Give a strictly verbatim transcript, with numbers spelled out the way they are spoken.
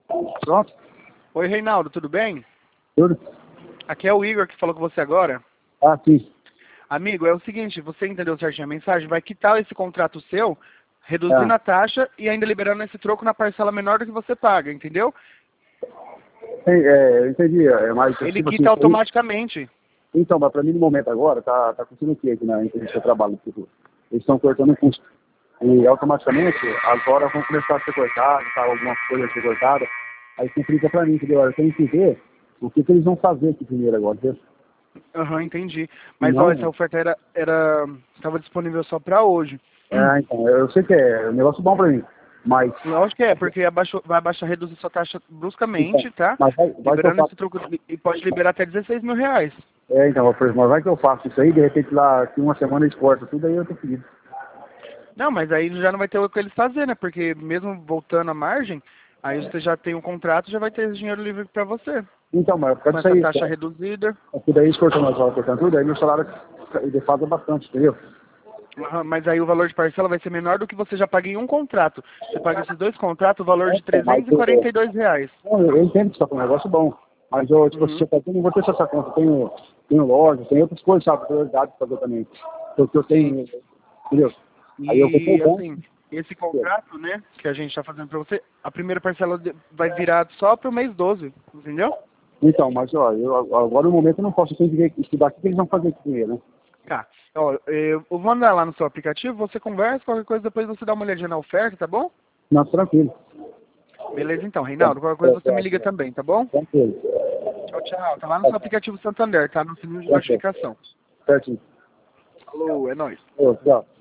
Pronto? Oi, Reinaldo, tudo bem? Tudo? Aqui é o Igor que falou com você agora. Ah, sim. Amigo, é o seguinte, você entendeu certinho a mensagem? Vai quitar esse contrato seu, reduzindo Ah, a taxa e ainda liberando esse troco na parcela menor do que você paga, entendeu? sim, é, eu entendi, é, mas Ele tipo assim, quita automaticamente. então, mas pra mim no momento agora, tá, tá acontecendo o que aqui na empresa que eu trabalho? Tipo, eles estão cortando o custo. E automaticamente, agora vão começar a ser cortados, tá, algumas coisas a ser cortadas. Aí complica pra mim, entendeu? Eu tenho que ver o que, que eles vão fazer aqui primeiro agora, entendeu? Aham, entendi. E Mas, ó, essa não, oferta era, era, estava disponível só para hoje. é, então, eu sei que é um negócio bom pra mim, mas, Lógico que é, porque abaixou, vai abaixar, reduzir sua taxa então, bruscamente, tá? mas vai, vai que eu Liberando faço, esse troco e pode liberar até dezesseis mil reais. é, então, por exemplo, mas vai que eu faço isso aí, de repente lá, que uma semana eles cortam tudo, aí eu tô pedindo. Não, mas aí já não vai ter o que eles fazer, né? Porque mesmo voltando à margem, aí você já tem um contrato, já vai ter dinheiro livre para você. Então, mas por Com causa disso essa aí, taxa reduzida. porque daí eles cortam nós horas, cortando tudo, aí meu salário defasa bastante, entendeu? Aham, mas aí o valor de parcela vai ser menor do que você já paga em um contrato. Você paga esses dois contratos, o valor de É, mas trezentos e eu, quarenta e dois reais. eu, eu entendo que isso é um negócio bom, mas eu, tipo, se Uhum. eu fazer, eu não vou ter só essa conta, eu tenho, tenho loja, tem outras coisas, sabe, prioridade pra fazer também. Porque eu Sim. tenho, entendeu? Aí eu comprei o E banco, assim, esse contrato, né, que a gente está fazendo para você, a primeira parcela de- vai virar só para o mês doze, entendeu? então, mas ó, eu, agora no momento eu não posso, eu tenho que ver, estudar o que eles vão fazer aqui primeiro, né? Tá. Ó, eu eu vou andar lá no seu aplicativo, você conversa, qualquer coisa, depois você dá uma olhadinha na oferta, tá bom? Não, tranquilo. Beleza então, Tá, Reinaldo, qualquer coisa tá, você me tá, liga tá, também, tá bom? tranquilo. Tchau, tchau. Tá lá no Tá, seu aplicativo Santander, tá? No sininho de tranquilo. notificação. Certinho. Falou, é nóis. Ô, tchau.